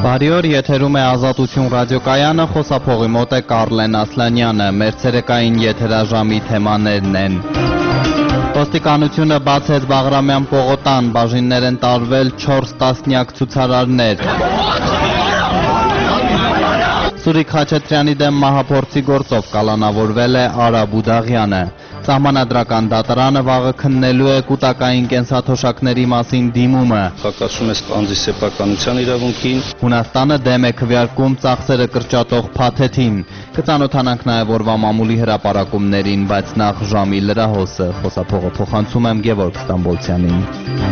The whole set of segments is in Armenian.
Բարի օր, եթերում է Ազատություն ռադիոկայանը, խոսափողի մոտ է Կարլեն Ասլանյանը, մեր ցերեկային եթերաժամի թեմաներն են։ Ոստիկանությունը բացեց Բաղրամյան պողոտան, բաժիններ են տարվել 4 տասնյակ ցուցարարներ։ Սուրիկ Խաչատրյանի դեմ մահափորձի գործով կալանավորվել է Արա Բուդաղյանը։ Սահմանադրական դատարանը վաղը քննելու է կուտակային կենսաթոշակների մասին դիմումը։ Հակասում է անձի սեփականության իրավունքին։ Հունաստանը դեմ է քվեարկում ծախսերը կրճատող փաթեթին։ Կծանոթանանք նաև օրվա մամուլի հրապարակումներին, բայց նախ ժամի լրահոսը։ Խոսափողը փոխանցում եմ Գևորգ Ստամբոլցյանին։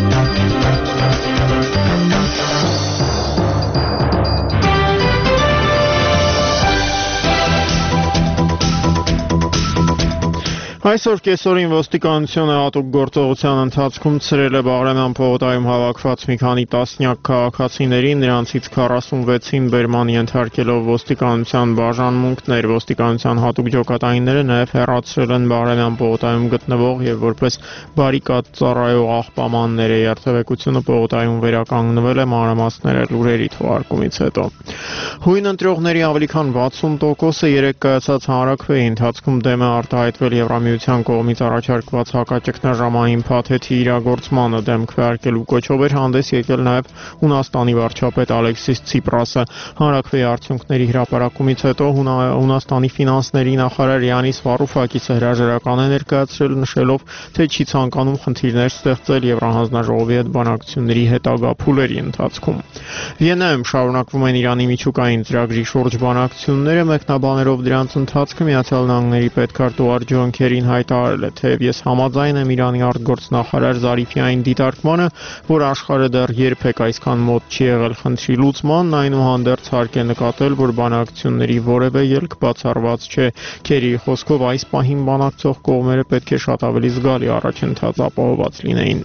Այսօր կեսօրին ոստիկանությունը հատուկ գործողության ընթացքում ցրել է Բաղրամյան պողոտայում հավաքված մի քանի տասնյակ քաղաքացիներին, նրանցից 46-ին բերման ենթարկելով ոստիկանության բաժանմունքներ։ Ոստիկանության հատուկ ջոկատայինները նաև հեռացրել են Բաղրամյան պողոտայում գտնվող եւ որպես բարիկադ ծառայող աղբամաններ։ Երթևեկությունը պողոտայում վերականգնվել է մանրամասները լուրերի թողարկումից հետո։ Հույն ընտրողների ավելի քան 60%-ը երեք կայացած հանրաքվեի ընթացքում դեմ է արտահայտվել Եվրամիության կողմից առաջարկված հակաճգնաժամային փաթեթի իրագործմանը։ Դեմ քվեարկելու կոչով էր հանդես եկել նաև Հունաստանի վարչապետ Ալեքսիս Ցիպրասը։ Հանրաքվեի արդյունքների հրապարակումից հետո Հունաստանի ֆինանսների նախարար Յանիս Վարուֆակիսը հրաժարական է ներկայացրել, նշելով, թե չի ցանկանում խնդիրներ ստեղծել Եվրահանձնաժողովի հետ բանակցությունների հետագա փուլերի ընթացքում։ Վիեննայում շարունակվում են Իրանի միջուկային ծրագրի շուրջ բանակցությունները, մեկնաբաներով դրանց ընթացքը Միացյալ Նահանգների պետքարտուղար Ջոն Քերին հայտարարել է, թեև ես համաձայն եմ Իրանի արտգործնախարար Զարիֆիային դիտարկմանը, որ աշխարհը դեռ երբեք այսքան մոտ չի եղել խնդրի լուծմանն, այնուհանդերձ հարկ է նկատել, որ բանակցությունների որևէ ելք բացառված չէ։ Քերիի խոսքով այս պահին բանակցող կողմերը պետք է շատ ավելի զգալի առաջընթաց ապահոված լինեին։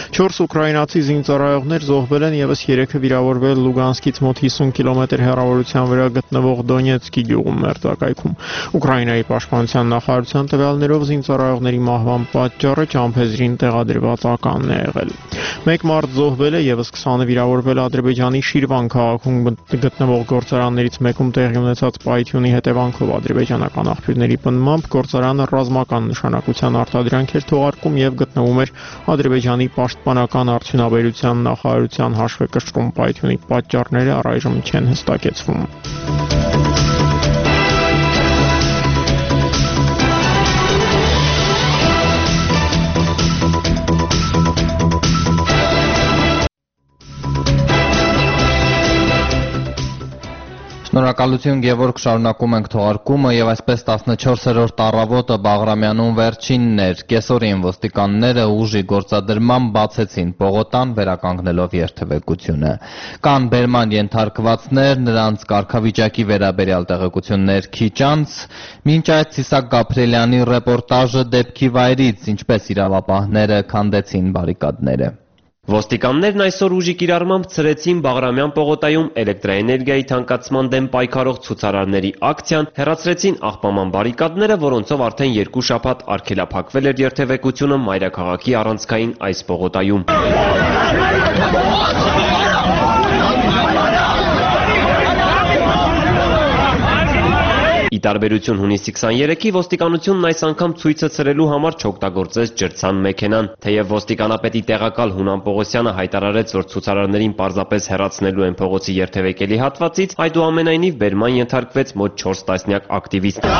4 ուկրաինացի զինծառայողներ զոհվել են, եւս 3-ը վիրավորվել Լուգանսկից մոտ 50 կիլոմետր հեռավորության վրա գտնվող Դոնեցկի գյուղում մերձակայքում։ Ուկրաինայի պաշտպանության նախարարության տվյալներով զինծառայողների մահվան պատճառը ճամփեզրին տեղադրված ականն է եղել։ Մեկ մարդ զոհվել է, եւս 20-ը վիրավորվել Ադրբեջանի Շիրվան քաղաքում գտնվող գործարաններից մեկում տեղի ունեցած պայթյունի հետևանքով ադրբեջանական աղբյուրների պնդմամբ գործարանը ռազմական նշանակության արտադրանք էր թողարկում եւ գտնվում էր Ադրբեջանի պաշտպանական արդյունաբերության նախարարության հաշվեկշռում։ Պայթյունի պատճառները առայժմ չեն հստակեցվում։ Շնորհակալություն Գևորգ, շարունակում ենք թողարկումը եւ այսպես 14-րդ առավոտը Բաղրամյանում վերջինն էր։ Կեսօրին ոստիկանները ուժի գործադրմամբ բացեցին պողոտան, վերականգնելով երթևեկությունը։ Կան բերման ենթարկվածներ, նրանց կարգավիճակի վերաբերյալ տեղեկություններ քիչ անց։ Մինչ այդ Ցիսակ Գաբրելյանի ռեպորտաժը դեպքի վայրից, ինչպես իրավապահները քանդեցին բարիկադները։ Ոստիկաններն այսօր ուժի կիրառմամբ ցրեցին Բաղրամյան պողոտայում էլեկտրաէներգիայի թանկացման դեմ պայքարող ցուցարարների ակցիան, հեռացրեցին աղբաման բարիկադները, որոնցով արդեն 2 շաբաթ արգելափակվել էր երթևեկությունը մայրաքաղաքի առանցքային այս պողոտայում։ Ի տարբերություն հունիսի 23-ի ոստիկանությունն այս անգամ ցույցը ցրելու համար չօգտագործեց ջրցան մեքենան։ Թեև ոստիկանապետի տեղակալ Հունան Պողոսյանը հայտարարեց, որ ցուցարարներին պարզապես հեռացնելու են փողոցի երթևեկելի հատվածից, այդուամենայնիվ բերման ենթարկվեց մոտ 4 տասնյակ ակտիվիստ։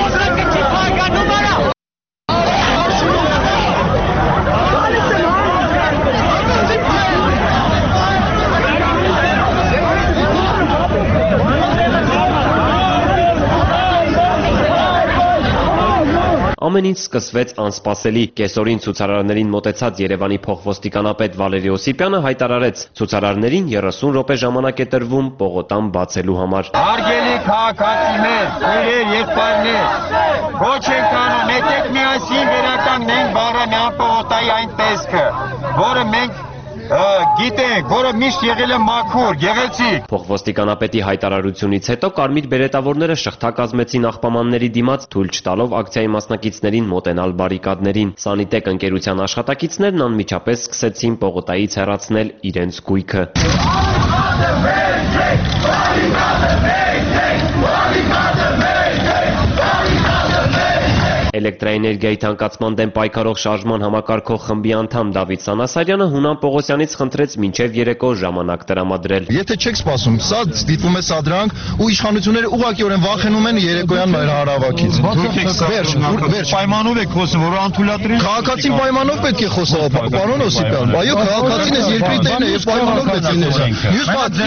Ամեն ինչ սկսվեց անսպասելի։ Կեսօրին ցուցարարներին մոտեցած Երևանի փոխոստիկանապետ Վալերի Օսիպյանը հայտարարեց, ցուցարարներին 30 րոպե ժամանակ է տրվում պողոտան բացելու համար։ Հարգելի քաղաքացիներ, քույրեր, եղբայրներ, ոչ ենք անում, եկեք միասին վերականգնենք Բաղրամյան պողոտայի այն տեսքը, որը մենք գիտենք, որը միշտ եղել է մաքուր, գեղեցիկ։ Փոխոստիկանապետի հայտարարությունից հետո կարմիր բերետավորները շղթա կազմեցին աղբամանների դիմաց, թույլ չտալով ակցիայի մասնակիցներին մոտենալ բարիկադներին։ Սանիտեկ ընկերության աշխատակիցներն անմիջապես սկսեցին պողոտայից հեռացնել իրենց գույքը։ Էլեկտրաէներգիայի թանկացման դեմ պայքարող շարժման համակարգող խմբի անդամ Դավիթ Սանասարյանը Հունան Պողոսյանից խնդրեց մինչև երեկո ժամանակ տրամադրել։ Եթե չեք սպասում, սա դիտվում է սադրանք ու իշխանությունները ուղղակիորեն վախենում են երեկոյան հանրահավաքից։ Վերջ, պայմանով եք խոսում, որ անթույլատրեն։ Քաղաքացին պայմանով պետք է խոսա, պարոն Օսիպյան։ Այո, քաղաքացին էս երկրի տերն է, եւ պայմանով պետք է ներժա։ Մյուս բան,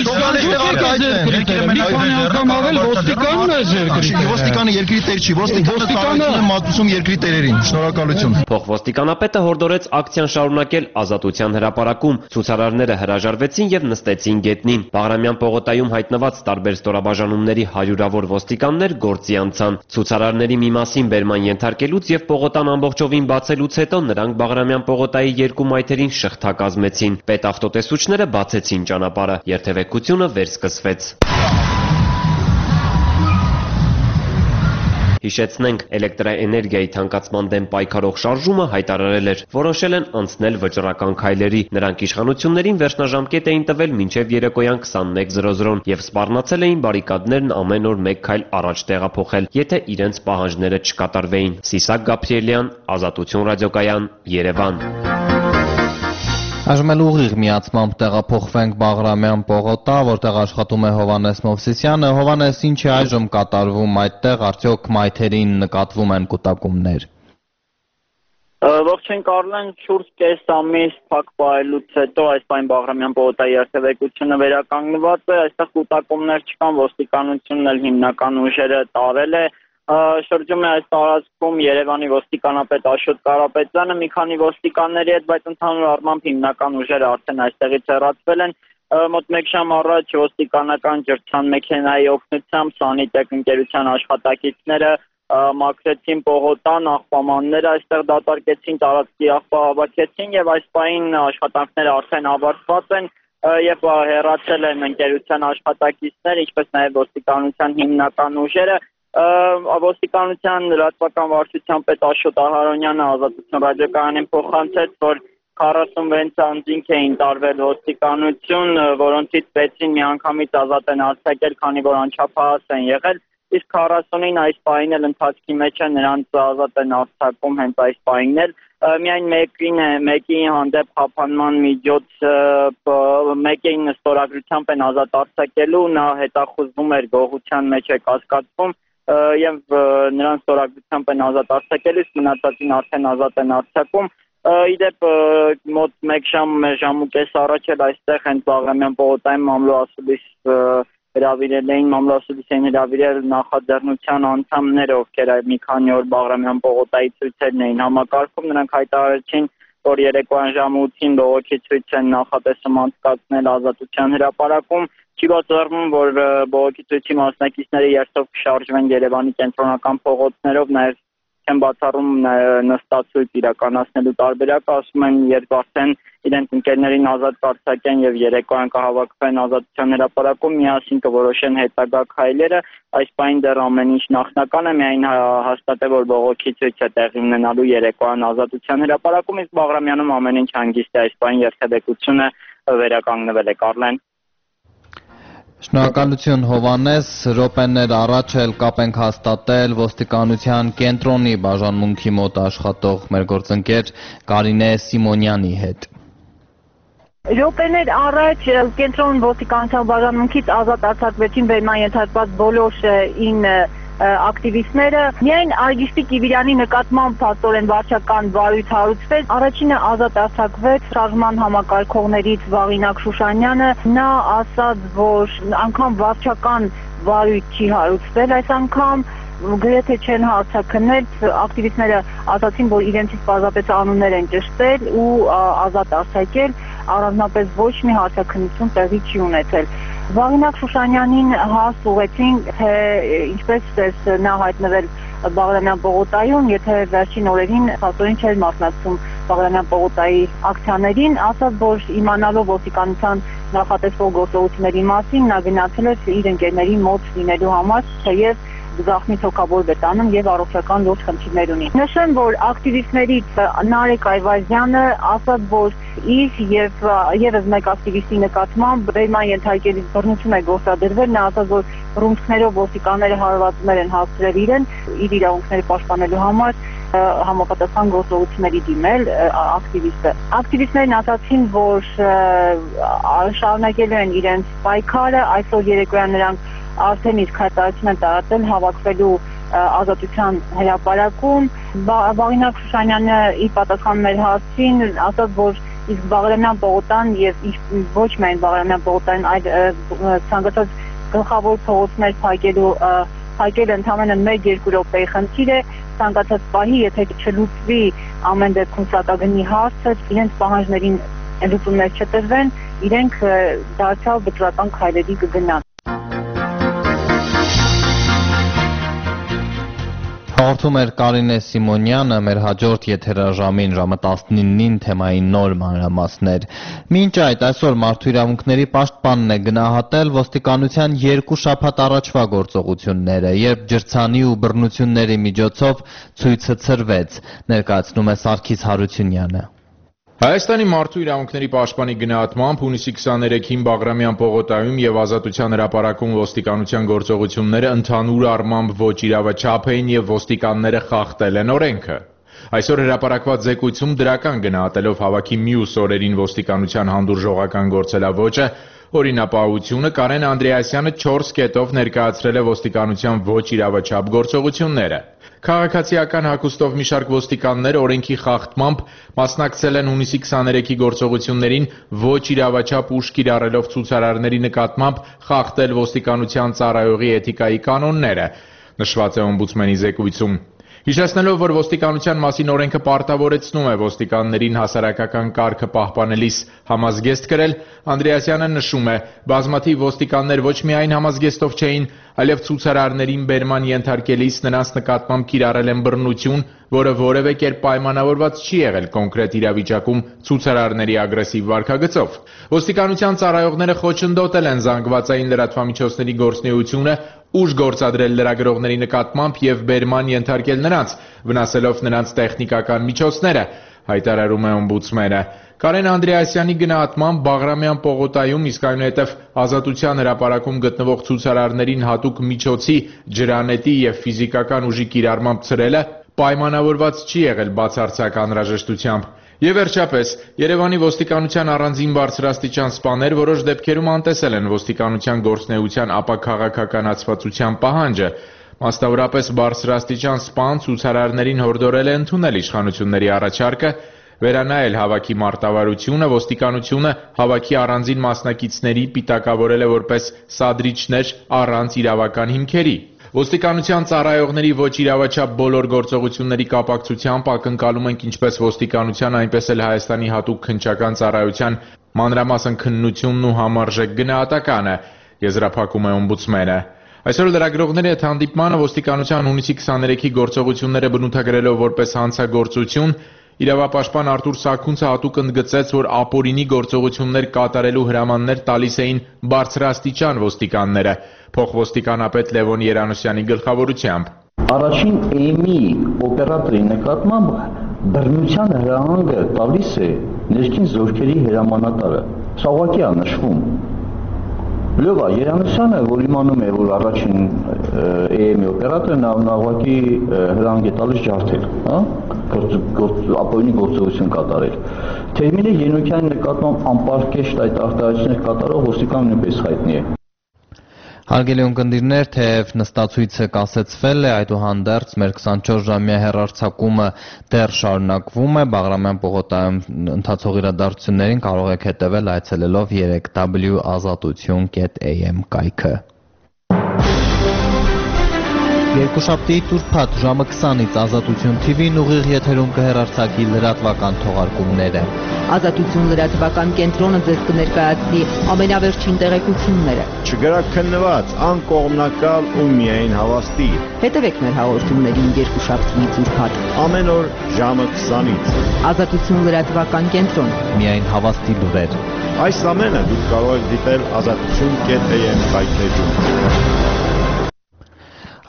ոստիկանը երկրի տեր չի, ոստիկանը մատուցում երկրի տերերին։ Շնորհակալություն։ Փոխոստիկանապետը հորդորեց ակցիան շարունակել Ազատության հրապարակում։ Ցուցարարները հրաժարվեցին եւ նստեցին գետնին։ Բաղրամյան պողոտայում հայտնված տարբեր ստորաբաժանումների հարյուրավոր ոստիկաններ գործի անցան։ Ցուցարարների մի մասին բերման ենթարկելուց եւ պողոտան ամբողջովին բացելուց հետո նրանք Բաղրամյան պողոտայի երկու մայթերին շղթա կազմեցին։ Պետավտոտեսուչները բացեցին ճանապարհը։ Երթևեկությունը վերսկսվեց։ Հիշեցնենք, էլեկտրաէներգիայի թանկացման դեմ պայքարող շարժումը հայտարարել էր, որոշել են անցնել վճռական քայլերի։ Նրանք իշխանություններին վերջնաժամկետ էին տվել մինչև երեկոյան 21:00 եւ սպառնացել էին բարիկադներն ամեն օր մեկ քայլ առաջ տեղափոխել, եթե իրենց պահանջները չկատարվեին։ Սիսակ Գաբրիելյան, Ազատություն ռադիոկայան, Երևան։ Այժմ էլ ուղիղ միացմամբ տեղափոխվենք Բաղրամյան պողոտա, որտեղ աշխատում է Հովհաննես Մովսիսյանը։ Հովհաննես, ինչ է այժմ կատարվում այդտեղ, արդյոք մայթերին նկատվում են կուտակումներ։ Ողջույն Կարլեն, շուրջ կես ամիս փակ պահելուց հետո այս պայն Բաղրամյան պողոտայի երթևեկությունը վերականգնված է, այստեղ կուտակումներ չկան, ոստիկանությունն էլ հիմնական ուժերը տարել է։ Շրջում է այս տարածքում Երևանի ոստիկանապետ Աշոտ Կարապետյանը մի քանի ոստիկանների հետ, բայց ընդհանուր առմամբ հիմնական ուժերը արդեն այստեղից հեռացվել են։ Մոտ մեկ ժամ առաջ ոստիկանական ջրցան մեքենայի օգնությամբ Սանիտեկ ընկերության աշխատակիցները մաքրեցին պողոտան, աղբամանները այստեղ դատարկեցին, տարածքի աղբա հավաքեցին եւ այս պահին աշխատանքները արդեն ավարտված են եւ հեռացել են ընկերության աշխատակիցներ, ինչպես նաեւ ոստիկանության հիմնական ուժերը։ Ոստիկանության լրատվական վարչության պետ Աշոտ Ահարոնյանը Ազատություն ռադիոկայանին փոխանցեց, որ 46 անձինք էին տարվել ոստիկանություն, որոնցից 6-ին միանգամից ազատ են արձակել, քանի որ անչափահաս են եղել, իսկ 40-ին այս պահին էլ ընթացքի մեջ է, նրանց ազատ են արձակում հենց այս պահին էլ։ Միայն մեկի հանդեպ խափանման միջոց մեկին ստորագրությամբ են ազատ արձակելու, նա հետախուզվում էր, գողության մեջ է կասկածվում եւ նրանց ստորագրությամբ են ազատ արձակել, իսկ մնացածին արդեն ազատ են արձակում։ Իդեպ մոտ մեկ ժամ ու կես առաջ էլ այստեղ հենց Բաղրամյան պողոտայում մամլոասուլիս հրավիրել նախաձեռնության անդամները, ովքեր մի քանի օր Բաղրամյան պողոտայի ցույցերն էին համակարգում, նրանք հայտարարեցին, որ երեկոյան ժամը 8-ին բողոքի ցույց են նախատեսում անցկացնել Ազատության հրապարակում։ Չի բացառվում, որ բողոքի ցույցի մասնակիցները երթով կշարժվեն Երևանի կենտրոնական փողոցներով, նաև չեն բացառում նստացույց իրականացնելու տարբերակը, ասում են, երբ արդեն իրենց ընկերներին ազատ կարձակեն եւ երեկոյան կհավաքվեն Ազատության հրապարակում, միասին կորոշեն հետագա քայլերը։ Այս պահին դեռ ամեն ինչ նախնական է, միայն հաստատ է, որ բողոքի ցույց է տեղի ունենալու երեկոյան Ազատության հրապարակում, իսկ Բաղրամյանում ամեն ինչ հանգիստ է, այս պահին երթևեկությունը վերականգնվել է, Կարլեն։ Շնորհակալություն Հովհաննես, րոպեներ առաջ էլ կապ ենք հաստատել ոստիկանության կենտրոնի բաժանմունքի մոտ աշխատող մեր գործընկեր Կարինե Սիմոնյանի հետ։ Րոպեներ առաջ կենտրոն ոստիկանության բաժանմունքից ազատ արձակվեցին բերման ենթարկված բոլոր 9 ակտիվիստները, միայն Արգիշտի Կիվիրյանի նկատմամբ փաստորեն վարչական վարույթ հարուցվեց, առաջինը ազատ արձակվեց շարժման համակարգողներից Վաղինակ Շուշանյանը, նա ասաց, որ անգամ վարչական վարույթ չի հարուցվել այս անգամ, գրեթե չեն հարցաքննել, ակտիվիստները ասացին, որ իրենցից պարզապես անուններ են ճշտել ու ազատ արձակել, առանձնապես ոչ մի հարցաքննություն տեղի չի ունեցել։ Վաղինակ Շուշանյանին հաս ուղեցին, թե ինչպես նա հայտնվել Բաղրամյան պողոտայում, եթե վերջին օրերին փաստորեն չէր մասնակցում Բաղրամյան պողոտայի ակցիաներին, ասաց, որ իմանալով ոստիկանության նախատեսվող գործողությունների մասին, նա գնացել էր իր ընկերների մոտ լինելու համար, թեև զախմի թոքաբոր բետանում եւ առողջական լուրջ խնդիրներ ունի։ Նշեմ, որ ակտիվիստներից Նարեկ Այվազյանը ասաց, որ իր եւ եւս մեկ ակտիվիստի նկատմամբ բերման ենթարկելիս բռնություն է գործադրվել, նա ասաց, որ ռումբներով ոստիկանները հարվածներ են հասցրել իրեն իր իրավունքները պաշտպանելու համար համապատասխան գործողությունների դիմել ակտիվիստը։ Ակտիվիստներն ասացին, որ շարունակելու են իրենց պայքարը, այսօր երեկոյան նրանք արդեն իսկ հայտարարություն են տարածել հավաքվելու ազատության հրապարակում։ Վաղինակ Շուշանյանը իր պատասխանում մեր հարցին ասաց, որ իսկ Բաղրամյան պողոտան եւ ոչ միայն Բաղրամյան պողոտան, այլ ցանկացած գլխավոր փողոցներ փակել ընդամենը 1-2 րոպեի խնդիր է, ցանկացած պահի, եթե չլուծվի ամեն դեպքում սակագնի հարցը, իրենց պահանջներին լուծումներ չտրվեն, իրենք դարձյալ վճռական քայլերի կգնան։ Հաղորդում էր Կարինե Սիմոնյանը, մեր հաջորդ եթերաժամին ժամը 19-ին թեմային նոր մանրամասներ։ Մինչ այդ այսօր Մարդու իրավունքների պաշտպանն է գնահատել ոստիկանության 2 շաբաթ առաջվա գործողությունները, երբ ջրցանի ու բռնությունների միջոցով ցույցը ցրվեց, ներկայացնում է Սարգիս Հարությունյանը։ Հայաստանի մարդու իրավունքների պաշտպանի գնահատմամբ հունիսի 23-ին Բաղրամյան պողոտայում եւ Ազատության հրապարակում ոստիկանության գործողությունները ընդհանուր առմամբ ոչ իրավաչափ էին եւ ոստիկանները խախտել են օրենքը։ Այսօր հրապարակված զեկույցում դրական գնահատելով հավաքի մյուս օրերին ոստիկանության հանդուրժողական գործելավոճը, օրինապահությունը, Կարեն Անդրեասյանը 4 կետով ներկայացրել է ոստիկանության ոչ իրավաչափ գործողությունները։ Քաղաքացիական հագուստով մի շարք ոստիկաններ օրենքի խախտմամբ մասնակցել են հունիսի 23-ի գործողություններին ոչ իրավաչափ ուժ կիրառելով ցուցարարների նկատմամբ խախտել ոստիկանության ծառայողի էթիկայի կանոնները, նշված է օմբուդսմենի զեկույցում։ Հիշեցնելով, որ ոստիկանության մասին օրենքը պարտավորեցնում է ոստիկաններին հասարակական կարգը պահպանելիս համազգեստ կրել, Անդրեասյանը նշում է, բազմաթիվ ոստիկաններ ոչ միայն համազգեստով չէին, այլև ցուցարարներին բերման ենթարկելիս նրանց նկատմամբ կիրառել են բռնություն, որը որևէ կերպ պայմանավորված չի եղել կոնկրետ իրավիճակում ցուցարարների ագրեսիվ վարքագծով։ Ոստիկանության ծառայողները խոչընդոտել են զանգվածային լրատվամիջոցների գործունեությունը, ուժ գործադրել լրագրողների նկատմամբ եւ բերման ենթարկել նրանց, վնասելով նրանց տեխնիկական միջոցները, հայտարարում է օմբուդսմենը։ Կարեն Անդրեասյանի գնահատմամբ Բաղրամյան պողոտայում, իսկ այնուհետև Ազատության հրապարակում գտնվող ցուցարարներին հատուկ միջոցի, ջրանետի եւ ֆիզիկական ուժի կիրառմամբ ցրելը պայմանավորված չի եղել բացարձակ անհրաժեշտությամբ։ Եվ վերջապես, Երևանի ոստիկանության առանձին բարձրաստիճան սպաներ որոշ դեպքերում անտեսել են ոստիկանության գործունեության ապաքաղաքականացվածության պահանջը։ Մասնավորապես բարձրաստիճան սպան ցուցարարներին հորդորել է ընդունել իշխանությունների առաջարկը, վերանայել հավաքի մարտավարությունը, ոստիկանությունը հավաքի առանձին մասնակիցների պիտակավորել է որպես սադրիչներ առանց իրավական հիմքերի։ Ոստիկանության ծառայողների ոչ իրավաչափ բոլոր գործողությունների կապակցությամբ ակնկալում ենք ինչպես ոստիկանության, այնպես էլ Հայաստանի հատուկ քննչական ծառայության մանրամասն քննությունն ու համարժեք գնահատականը, եզրափակում է օմբուդսմենը։ Այսօր լրագրողների հետ հանդիպմանը ոստիկանության հունիսի 23-ի գործողությունները բնութագրելով որպես հանցագործություն, իրավապաշտպան Արտուր Սաքունցը հատուկ ընդգծեց, որ ապօրինի գործողություններ կատարելու հրամաններ տալիս էին բարձրաստիճան ոստիկանները, փոխոստիկանապետ Լևոն Երանոսյանի գլխավորությամբ։ Առաջին էմի օպերատորի նկատմամբ բռնության հրահանգը տալիս է ներքին զորքերի հրամանատարը։ Սա ուղղակի է նշվում։ Լյովա Երանոսյանը, որ իմանում է, որ առաջին էմի օպերատորը նա ուղղակի հրահանգ է տալիս ջարդել, հա? Ապօրինի գործողություն կատարել։ Թերմինը Ենոքյանի նկատմամբ անպարկեշտ այդ արտահայտություններ կատարող ոստիկան նույնպես հայտնի է։ Հարգելի ունկնդիրներ, թեև նստացույցը կասեցվել է, այդուհանդերձ մեր 24-ժամյա հեռարձակումը դեռ շարունակվում է, Բաղրամյան պողոտայում ընթացող իրադարձություններին կարող եք հետևել այցելելով 3w.azatutyon.am կայքը։ Երկուշաբթի տուրփաթ ժամը 20-ից Ազատություն TV-ն ուղիղ եթերում կհեռարձակի լրատվական թողարկումները։ Ազատություն լրատվական կենտրոնը ձեզ կներկայացնի ամենավերջին տեղեկությունները։ Չգրաքննված, անկողմնակալ ու միայն հավաստի։ Հետևեք մեր հաղորդումներին երկուշաբթի տուրփաթ։ Ամեն օր ժամը 20-ից։ Ազատություն լրատվական կենտրոն։ Միայն հավաստի լուրեր։ Այս ամենը դուք կարող եք դիտել azatutyon.am կայքեջում։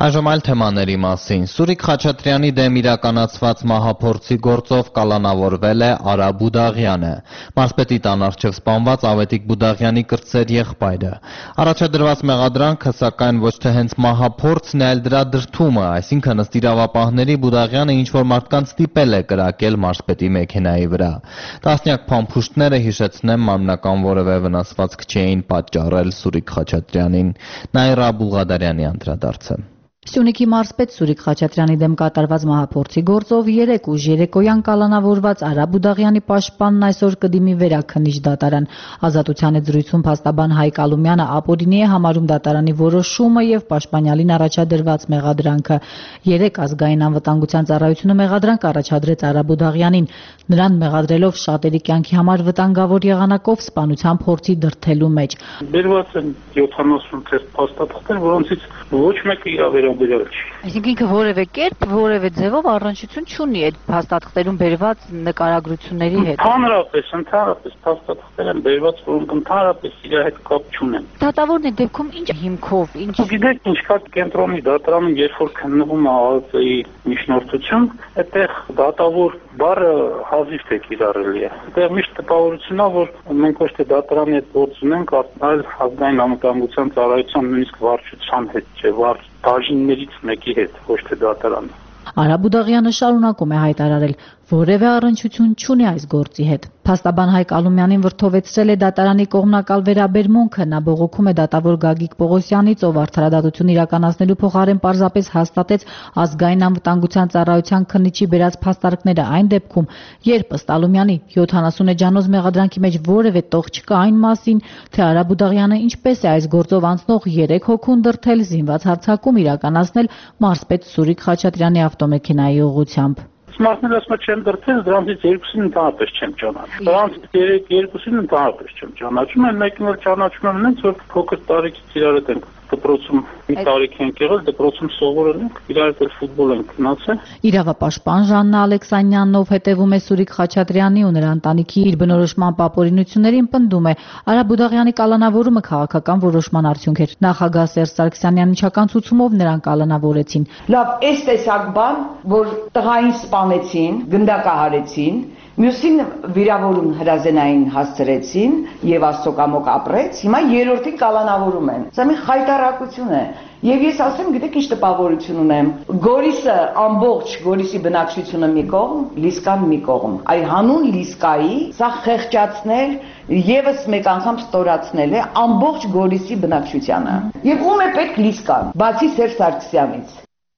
Այժմ այլ թեմաների մասին։ Սուրիկ Խաչատրյանի դեմ իրականացված մահափորձի գործով կալանավորվել է Արա Բուդաղյանը, մարզպետի տան առջև սպանված Ավետիք Բուդաղյանի կրտսեր եղբայրը։ Առաջադրված մեղադրանքը սակայն ոչ թե հենց մահափորձն է, այլ դրա դրդումը, այսինքն ըստ իրավապահների Բուդաղյանը ինչ-որ մարդկանց ստիպել է կրակել մարզպետի մեքենայի վրա։ Տասնյակ փամփուշտները, հիշեցնեմ, մարմնական որևէ վնասվածք չէին պատճառել Սուրիկ Խաչատրյանին։ Նաիրա Բուլղադարյանի անդրադարձը։ Սյունիքի մարզպետ Սուրիկ Խաչատրյանի դեմ կատարված մահափորձի գործով 3 ուժ երեկոյան կալանավորված Արա Բուդաղյանի պաշտպանն այսօր կդիմի վերաքննիչ դատարան։ Ազատության հետ զրույցում փաստաբան Հայկ Ալումյանը ապօրինի է համարում դատարանի որոշումը եւ պաշտպանյալին առաջադրված մեղադրանքը։ 3 ազգային անվտանգության ծառայությունը մեղադրանք առաջադրեց Արա Բուդաղյանին, նրան մեղադրելով շատերի կյանքի համար վտանգավոր եղանակով սպանության փորձի դրդելու մեջ։ Բերված են 70 թերթ փաստաթղթեր, որոնցից ոչ մեկը իրավերաբերյալ չի։ Այսինքն ինքը որևէ կերպ, որևէ ձևով առնչություն չունի այդ փաստաթղթերում բերված նկարագրությունների հետ։ Ընդհանրապես փաստաթղթեր են բերված, որոնք ընդհանրապես իր հետ կապ չունեն։ Դատավորն այդ դեպքում ինչ հիմքով, ինչ։ Գիտեք, ինչ կա կենտրոնի դատարանում, երբ որ քննվում է ԱԱԾ-ի միջնորդություն, այդտեղ դատավոր բառը հազիվ թե կիրառելի է։ Այդտեղ միշտ տպավորությունն է, որ մենք ոչ թե դատարանի հետ գործ ունենք, այլ ազգային անվտանգության ծառայության նույնիսկ վարչության հետ, չէ, բաժիններից մեկի հետ, ոչ թե դատարանի։ Արա Բուդաղյանը շարունակում է հայտարարել, որևէ առնչություն չունի այս գործի հետ։ Փաստաբան Հայկ Ալումյանին վրդովեցրել է դատարանի կողմնակալ վերաբերմունքը, նա բողոքում է դատավոր Գագիկ Պողոսյանից, ով արդարադատություն իրականացնելու փոխարեն պարզապես հաստատեց ազգային անվտանգության ծառայության քննիչի բերած փաստարկները այն դեպքում, երբ ըստ Ալումյանի 70 էջանոց մեղադրանքի մեջ որևէ տող չկա այն մասին, թե Արա Բուդաղյանը ինչպես է այս գործով անցնող 3 հոգուն դրդել զինված հարձակում իրականացնել մարզպետ Սուրիկ Խաչատրյանի ավտոմեքենայի ուղղությամբ։ Մարդները ասում են չեմ դրդել, դրանից երկուսին ընդհանրապես չեմ ճանաչում։ Դրանից երկուսին ընդհանրապես չեմ ճանաչում, այն մեկին էլ ճանաչում եմ նենց, որ փոքր տարիքից իրար հետ ենք դպրոցում մի տարիք ենք եղել, դպրոցում սովորել ենք, իրար հետ ֆուտբոլ ենք գնացել։ Իրավապաշտպան Ժաննա Ալեքսանյանն, ով հետևում է Սուրիկ Խաչատրյանի ու նրա ընտանիքի իր բնորոշման ապօրինություններին, պնդում է, Արա Բուդաղյանի կալանավորումը քաղաքական որոշման արդյունք էր։ Նախագահ Սերժ Սարգսյանն ինչական ցուցումով նրան կալանավորեցին։ Լավ, այս տեսակ բան, որ տղային սպանեցին, գնդակահարեցին, մյուսին վիրավորում հրազենային հասցրեցին եւ Աստծո կամոք ապրեց, հիմա երրորդին կալանավորում են։ Սա մի խայտարակություն է։ Եվ ես ասեմ, գիտեք ինչ տպավորություն ունեմ։ Գորիսը ամբողջ Գորիսի բնակչությունը մի կողմ, Լիսկան մի կողմ։ Այ հանուն Լիսկայի սա խեղճացնել եւս մեկ անգամ ստորացնել է ամբողջ Գորիսի բնակչությանը։ Եվ ում է պետք Լիսկան, բացի Սերժ Սարգսյանից։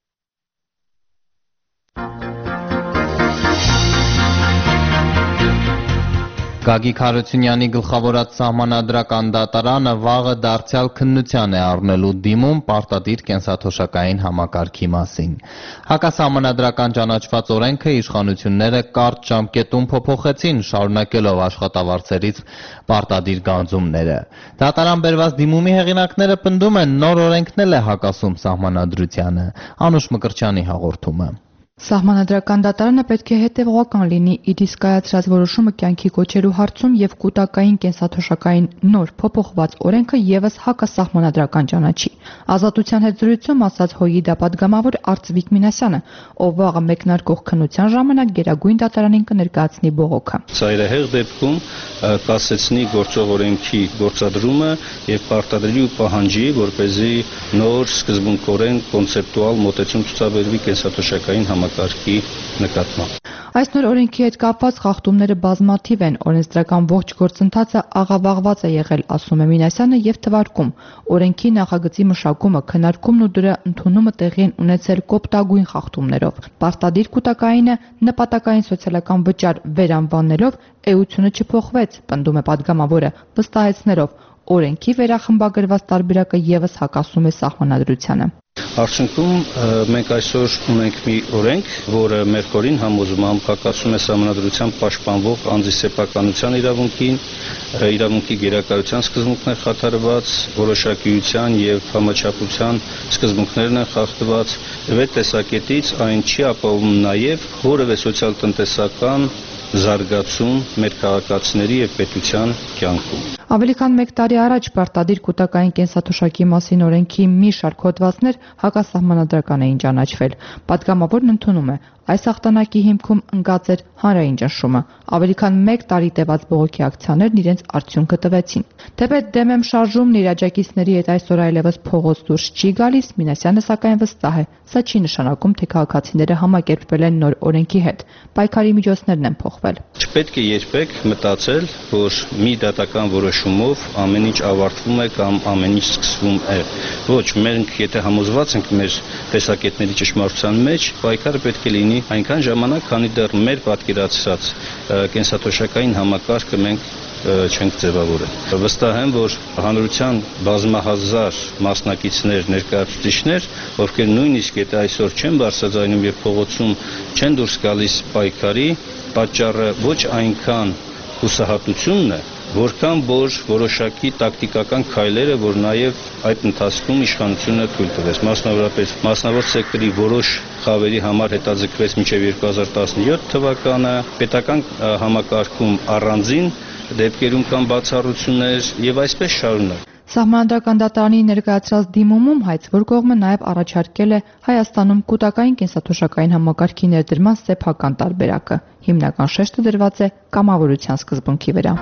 Գագիկ Հարությունյանի գլխավորած սահմանադրական դատարանը վաղը դարձյալ քննության է առնելու դիմում պարտադիր կենսաթոշակային համակարգի մասին։ Հակասահմանադրական ճանաչված օրենքը իշխանությունները կարճ ժամկետում փոփոխեցին, շարունակելով աշխատավարձերից պարտադիր գանձումները։ Դատարան բերված դիմումի հեղինակները պնդում են, նոր օրենքն էլ է հակասում սահմանադրությանը։ Անուշ Մկրտչյանի հաղորդումը։ Սահմանադրական դատարանը պետք է հետևողական լինի իր իսկ կայացրած որոշումը կյանքի կոչելու հարցում եւ կൂട്ടակային կենսաթոշակային նոր փոփոխված օրենքը եւս հակասահմանադրական ճանաչի։ Ազատության հետ զրույցում ասաց ՀՅԴ պատգամավոր Արծվիկ Մինասյանը, ով վաղը մեկնարկող քննության ժամանակ Գերագույն դատարանին կներկայացնի բողոքը։ Ծայրահեղ դեպքում կասեցնի գործող օրենքի գործադրումը եւ պարտադրի ու պահանջի, որպեսզի նոր սկզբունքորեն կոնցեպտուալ մոտեցում ցուցաբերվի կենսաթոշակային համակարգի նկատմամբ։ Այս նոր օրենքի հետ կապված խախտումները բազմաթիվ են, օրենսդրական ողջ գործընթացը աղավաղված է եղել, ասում է Մինասյանը եւ թվարկում։ Օրենքի նախագծի մշակումը, քննարկումն ու դրա ընդունումը տեղի են ունեցել կոպտագույն խախտումներով։ Պարտադիր կൂട്ടակայինը նպատակային սոցիալական վճար վերանվանելով էությունը չփոխվեց, պնդում է պատգամավորը, վստահեցնելով օրենքի վերախմբագրված տարբերակը եւս հակասում է սահմանադրությանը։ Արդյունքում մենք այսօր ունենք մի օրենք, որը մեր կորին համոզմամբ հակասում է սահմանադրությամբ պաշտպանվող անձի սեփականության իրավունքի գերակայության սկզբունքներ խաթարված, որոշակիության եւ համաչափության սկզբունքներն են խախտված, եւ այդ տեսակետից այն չի ապահովում նաեւ որևէ սոցիալ-տնտեսական զարգացում մեր քաղաքացիների եւ պետության կյանքում։ Ավելի քան 1 տարի առաջ պարտադիր կൂտակային կենսաթոշակի մասին օրենքի մի շարք հոդվածներ հակասահմանադրական էին ճանաչվել։ Պատգամավորն ընդունում է, այս հաղթանակի հիմքում ընկած էր հանրային ճնշումը։ Ավելի քան 1 տարի տևած բողոքի ակցիաներն իրենց արդյունքը տվեցին։ Թեպետ դեմ եմ շարժումն իր աջակիցների հետ այսօր այլևս փողոց դուրս չի գալիս, Մինասյանը սակայն վստահ է, սա չի նշանակում, թե քաղաքացիները համակերպվել են նոր օրենքի հետ։ Պայքարի միջոցներն են փոխվել։ Չպետք է երբեք մտածել, որ մի դատական որոշումով ամեն ինչ ավարտվում է կամ ամեն ինչ սկսվում է։ Ոչ, մենք եթե համոզված ենք մեր տեսակետների ճշմարտության մեջ, պայքարը պետք է լինի այնքան ժամանակ, քանի դեռ մեր պատկերացրած կենսաթոշակային համակարգը մենք չենք ձևավորել։ Վստահ եմ, որ հանրության բազմահազար մասնակիցներ, ներկայացուցիչներ, ովքեր նույնիսկ եթե այսօր չեն բարձրաձայնում եւ փողոցում չեն դուրս գալիս պայքարի, պատճառը ոչ այնքան հուսահատությունն է, որքան որ որոշակի տակտիկական քայլերը, որ նաև այդ ընթացքում իշխանությունը թույլ տվեց, մասնավորապես մասնավոր սեկտորի որոշ խավերի համար հետաձգվեց մինչև 2017 թվականը, պետական համակարգում առանձին դեպքերում կան բացառություններ եւ այսպես շարունակ։ Սահմանադրական դատարանի ներկայացրած դիմումում հայցվոր կողմը նաև առաջարկել է Հայաստանում կൂտակային կենսաթոշակային համակարգի ներդրման սեփական տարբերակը։ Հիմնական շեշտը դրված է կամավորության սկզբունքի վրա։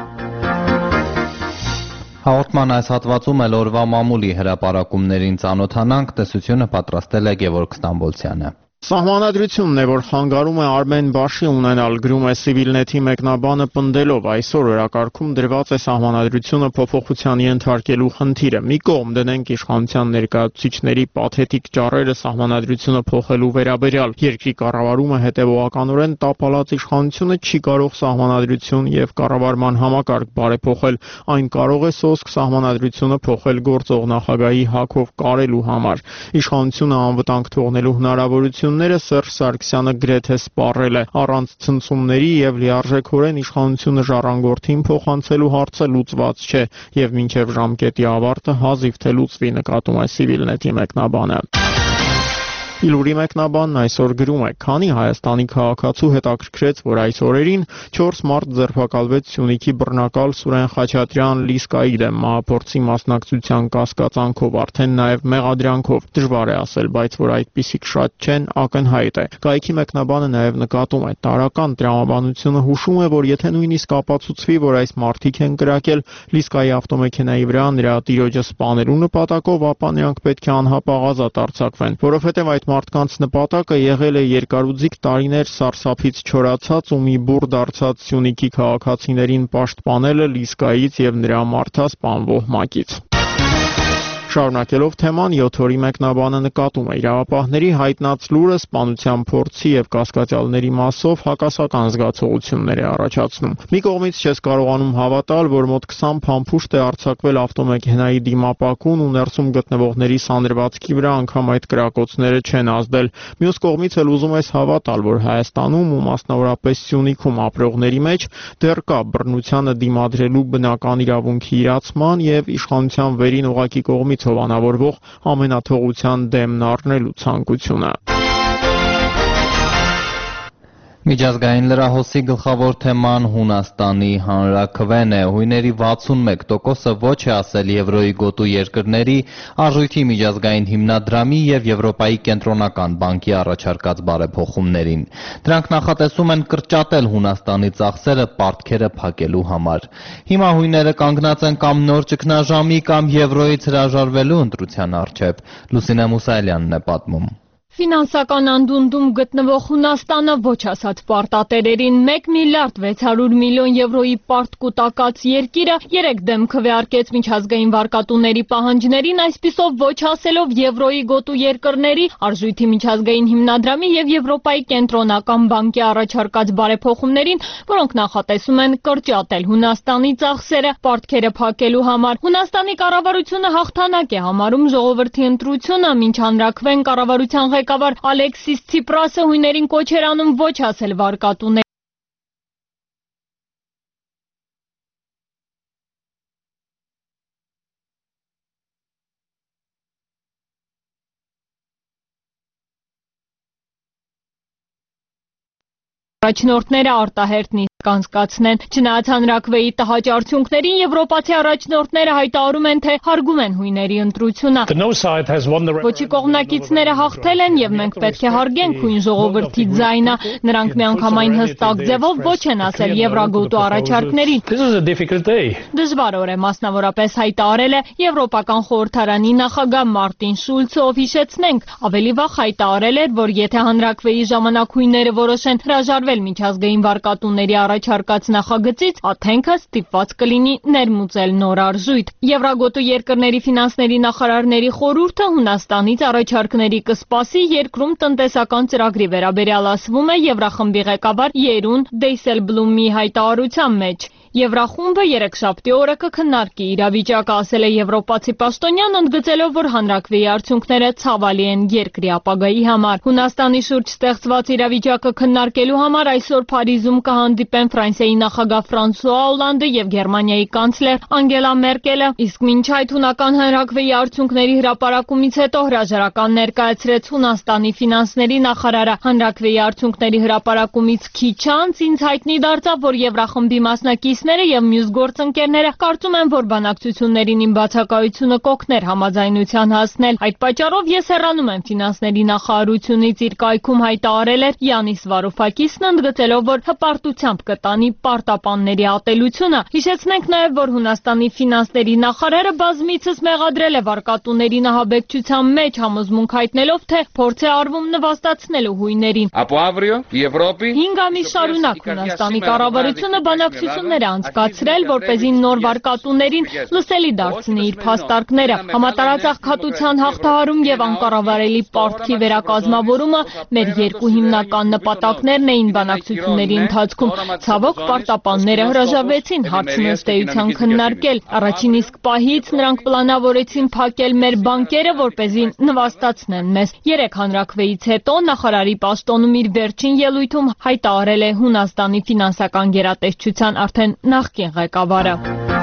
Հաղորդման այս հատվածում էլ օրվա մամուլի հրապարակումներին ծանոթանանք, տեսությունը պատրաստել է Գևորգ Ստամբոլցյանը։ Սահմանադրությունն է, որ խանգարում է Արմեն Բաշի ունենալ, գրում է Civilnet-ի մեկնաբանը պնդելով, այսօր օրակարգում դրված է սահմանադրությունը փոփոխության ենթարկելու խնդիրը։ Մի կողմ դնենք իշխանության ներկայացուցիչների պաթետիկ ճառերը սահմանադրությունը փոխելու վերաբերյալ։ Երկրի կառավարումը հետևողականորեն տապալած իշխանությունը չի կարող սահմանադրություն եւ կառավարման համակարգ բարեփոխել, այն կարող է սոսկ սահմանադրությունը փոխել գործող նախագահի Հակով կարելու համար։ Իշխանությունը անվտանգ թողնելու հնարավորություն Սերժ Սարգսյանը գրեթե սպառել է, առանց ցնցումների եւ լիարժեքորեն իշխանությունը ժառանգորդին փոխանցելու հարցը լուծված չէ եւ մինչեւ ժամկետի ավարտը հազիվ թե լուծվի, նկատում է Civilnet-ի մեկնաբանը։ Իլուրի մեկնաբանն այսօր գրում է, քանի Հայաստանի քաղաքացու հետաքրքրեց, որ այս օրերին 4 մարդ ձերբակալվեց Սյունիքի բռնակալ Սուրեն Խաչատրյան Լիսկայի դեմ մահափորձի մասնակցության կասկածանքով, արդեն նաև մեղադրանքով, դժվար է ասել, բայց որ այդպիսիք շատ չեն, ակնհայտ է։ Կայքի մեկնաբանը նաև նկատում է, տարական տրամաբանությունը հուշում է, որ եթե նույնիսկ ապացուցվի, որ այս մարդիկ են կրակել Լիսկայի ավտոմեքենայի վրա նրա տիրոջը սպանելու նպատակով, ապա նրանք պետք է անհապաղ ազատ արձակվեն, որովհետև այդ մարդկանց նպատակը եղել է երկարուձիգ տարիներ սարսափից չորացած ու մի բուռ դարձած Սյունիքի քաղաքացիներին պաշտպանելը Լիսկայից եւ նրա մարդասպանվող մակից։ Շարունակելով թեման 7 օրի մեկնաբանը նկատում է իրավապահների հայտնած լուրը սպանության փորձի եւ կասկածյալների մասով հակասական զգացողություններ է առաջացնում։ Մի կողմից չես կարողանում հավատալ, որ մոտ 20 փամփուշտ է արձակվել ավտոմեքենայի դիմապակուն ու ներսում գտնվողների սանրվածքի վրա, անգամ այդ կրակոցները չեն ազդել։ Մյուս կողմից էլ ուզում ես հավատալ, որ Հայաստանում ու մասնավորապես Սյունիքում ապրողների մեջ դեռ կա բռնությանը դիմադրելու բնական իրավունքի իրացման եւ իշխանության վերին օղակի կողմից հովանավորվող ամենաթողության դեմն առնելու ցանկությունը։ Միջազգային լրահոսի գլխավոր թեման Հունաստանի հանրաքվեն է։ Հույների 61%-ը ոչ է ասել Եվրոյի գոտու երկրների, Արժույթի միջազգային հիմնադրամի եւ Եվրոպայի կենտրոնական բանկի առաջարկած բարեփոխումներին։ Դրանք նախատեսում են կրճատել Հունաստանի ծախսերը պարտքերը փակելու համար։ Հիմա հույները կանգնած են կամ նոր ճգնաժամի կամ Եվրոյից հրաժարվելու ընտրության առջև։ Լուսինե Մուսայելյանն է պատմում։ Ֆինանսական անդունդում գտնվող Հունաստանը ոչ ասած պարտատերերին 1 միլիարդ 600 միլիոն եվրոյի պարտ կուտակած երկիրը 3 դեմ քվեարկեց միջազգային վարկատուների պահանջներին, այսպիսով ոչ ասելով Եվրոյի գոտու երկրների, Արժույթի միջազգային հիմնադրամի եւ Եվրոպայի կենտրոնական բանկի առաջարկած բարեփոխումներին, որոնք նախատեսում են կրճատել Հունաստանի ծախսերը պարտքերը փակելու համար։ Հունաստանի կառավարությունը հաղթանակ է համարում ժողովրդի ընտրությունը, մինչ հանրաքվեն կառավարության ղեկավար Ալեքսիս Ցիպրասը հույներին կոչ էր անում ոչ ասել վարկատուներ։ Առաջնորդները արտահերթ կանցկացնեն։ Չնայած հանրաքվեի տհաճ արդյունքներին, եվրոպացի առաջնորդները հայտարարում են, թե հարգում են հույների ընտրությունը։ Ոչի կողմնակիցները հաղթել են եւ մենք պետք է հարգենք հույն ժողովրդի ձայնը։ Նրանք միանգամայն հստակ ձևով ոչ են ասել եվրագոտու առաջարկներին։ Դժվար օր է, մասնավորապես հայտարարել է Եվրոպական խորհրդարանի նախագահ Մարտին Շուլցը, ով հիշեցնենք, ավելի վաղ հայտարարել էր, որ եթե հանրաքվեի ժամանակ հույները որոշեն հրաժարվել միջազգային վարկատուների առաջարկած նախագծից, Աթենքը ստիպված կլինի ներմուծել նոր արժույթ։ Եվրագոտու երկրների ֆինանսների նախարարների խորհուրդը Հունաստանից առաջարկների կսպասի երկրում տնտեսական ծրագրի վերաբերյալ ասվում է Եվրախմբի ղեկավար Երուն Դեյսելբլումի հայտարարության մեջ։ Եվրախումբը երեքշաբթի օրը կքննարկի իրավիճակը, ասել է եվրոպացի պաշտոնյան, ընդգծելով, որ հանրաքվեի արդյունքները ցավալի են երկրի ապագայի համար։ Հունաստանի շուրջ ստեղծված իրավիճակը քննարկելու համար այսօր Փարիզում կհանդիպեն Ֆրանսիայի նախագահ Ֆրանսուଆ Օլանդը եւ Գերմանիայի կանցլեր Անգելա Մերկելը։ Իսկ մինչ այդ հունական հանրաքվեի արդյունքների հրապարակումից հետո հրաժարական ներկայացրեց Հունաստանի ֆինանսների նախարարը։ Հանրաքվեի արդյունքների հրապարակումից քիչ անց ինձ հայտնի դարձավ, որ Եվրախմբի մասնակիցները եւ մյուս գործընկերները կարծում են, որ բանակցություններին իմ բացակայությունը կօգներ համաձայնության հասնել։ Այդ պատճառով ես հեռանում եմ ֆինանսների նախարարությունից, իր կայքում հայտարարել էր Յանիս Վարուֆակիսն, ընդգծելով, որ հպարտությամբ կտանի պարտապանների ատելությունը։ Հիշեցնենք նաեւ, որ Հունաստանի ֆինանսների նախարարը բազմիցս մեղադրել է վարկատուների նահաբեկչության մեջ, համոզմունք հայտնելով, թե փորձ է արվում նվաստացնելու հույներին։ 5 ամիս շարունակ Հունաստանի կառավարությունը բանակցություններ է անցկացրել, որպեսզի նոր վարկատուներին լսելի դարձնի իր փաստարկները։ Համատարած աղքատության հաղթահարում եւ անկառավարելի պարտքի վերակազմավորումը մեր երկու հիմնական նպատակներն էին բանակցությունների ընթացքում։ Ցավոք, պարտապանները հրաժարվեցին հարցն ըստ էության քննարկել։ Առաջին իսկ պահից նրանք պլանավորեցին փակել մեր բանկերը, որպեսզի նվաստացնեն մեզ։ 3 հանրաքվեից հետո նախարարի պաշտոնում իր վերջին ելույթում հայտարարել է Հունաստանի ֆինանսական գերատեսչության արդեն նախկին ղեկավարը։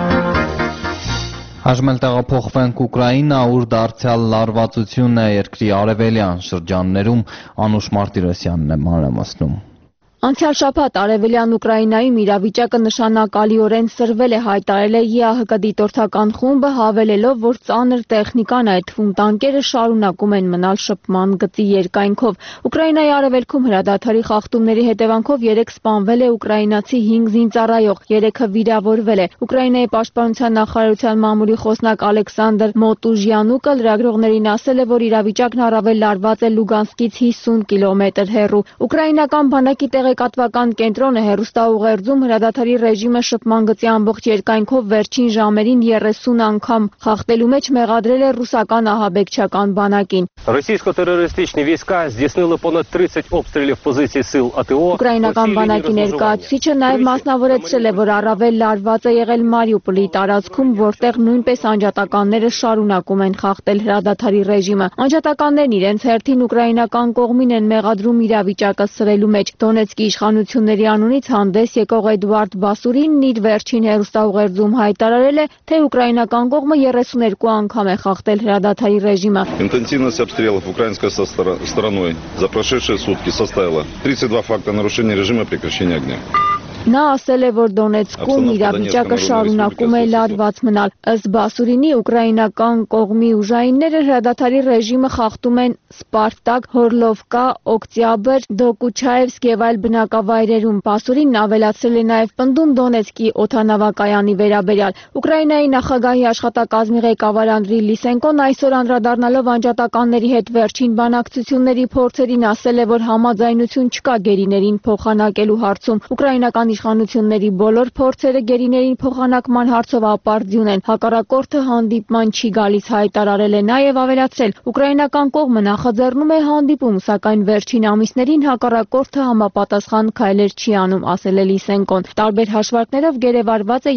Հաշմել տեղափոխվենք Ուկրաինա, ուր դարձյալ լարվածություն է երկրի արևելյան շրջաններում, Անուշ Մարտիրոսյանն է մանրամասնում։ Անցյալ շաբաթ արևելյան Ուկրաինայում իրավիճակը նշանակալիորեն սրվել է, հայտարարել է ԵԱՀԿ դիտորդական խումբը, հավելելով, որ ծանր տեխնիկան, այդ թվում տանկերը շարունակում են մնալ շփման գծի երկայնքով։ Ուկրաինայի արևելքում հրադադարի խախտումների հետևանքով 3 սպանվել է ուկրաինացի 5 զինծառայող, 3-ը վիրավորվել է։ Ուկրաինայի պաշտպանության նախարարության մամուլի խոսնակ Ալեքսանդր Մոտուժյանուկը լրագրողներին ասել է, որ իրավիճակն առավել լարված է Լուգանսկից 50 կիլոմետր հեռու։ Ուկրաինական բանակի տեղեկատվական կենտրոնը հեռուստաուղերձում հրադադարի ռեժիմը շփման գծի ամբողջ երկայնքով վերջին ժամերին 30 անգամ խախտելու մեջ մեղադրել է ռուսական ահաբեկչական բանակին։ Російсько-терористичні війська здійснили понад 30 обстрілів позицій сил АТО. Ուկրաինական բանակի ներկայացուցիչը նաև մասնավորեցրել է, որ առավել լարված է եղել Մարիուպոլի տարածքում, որտեղ նույնպես անջատականները շարունակում են խախտել հրադադարի ռեժիմը։ Անջատականներն իրենց հերթին ուկրաինական կողմին են մեղադրում իրավիճակը սրելու մեջ։ Դոնեցկի իշխանությունների անունից հանդես եկող Էդուարդ Բասուրինն իր վերջին հեռուստաուղերձում հայտարարել է, թե ուկրաինական կողմը 32 անգամ է խախտել հրադադարի ռեժիմը։ Интенсивность обстрелов украинской стороной за прошедшие сутки составила 32 факта нарушения режима прекращения огня. Նա ասել է, որ Դոնեցկում իրավիճակը շարունակում է լարված մնալ։ Ըստ Բասուրինի, ուկրաինական կողմի ուժայինները հրադադարի ռեժիմը խախտում են Սպարտակ, Հորլովկա, Օկտյաբր, Դոկուչաևսկ եւ այլ բնակավայրերում։ Բասուրինն ավելացրել է նաեւ պնդում Դոնեցկի օդանավակայանի վերաբերյալ։ Ուկրաինայի նախագահի աշխատակազմի ղեկավար Անդրի Լիսենկոն այսօր անդրադառնալով անջատականների հետ վերջին բանակցությունների փորձերին ասել է, որ համաձայնություն չկա գերիներին փոխանակելու հարցում։ Ուկրաինական իշխանությունների բոլոր փորձերը գերիներին փոխանակման հարցով ապարդյուն են։ Հակառակորդը հանդիպման չի գալիս, հայտարարել է նաև ավելացրել։ Ուկրաինական կողմը նախաձեռնում է հանդիպում, սակայն վերջին ամիսներին հակառակորդը համապատասխան քայլեր չի անում, ասել է Լիսենկոն։ Տարբեր հաշվարկներով գերեվարված է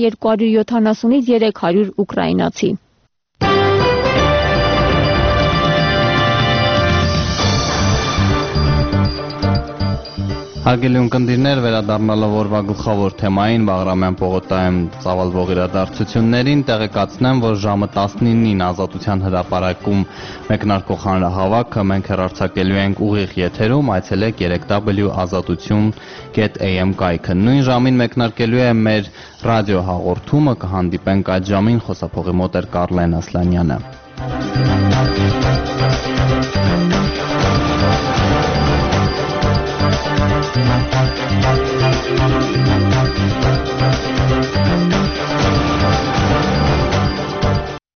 270-ից 300 ուկրաինացի։ Հարգելի ունկնդիրներ, վերադառնալով օրվա գլխավոր թեմային Բաղրամյան պողոտայում ծավալվող իրադարձություններին, տեղեկացնեմ, որ ժամը 19-ին Ազատության հրապարակում մեկնարկող հանրահավաքը մենք հեռարձակելու ենք ուղիղ եթերում, այցելեք 3w.azatutun.am կայքը։ Նույն ժամին մեկնարկելու է մեր ռադիո հաղորդումը, կհանդիպենք այդ ժամին, խոսափողի մոտ էր Կարլեն Ասլանյանը։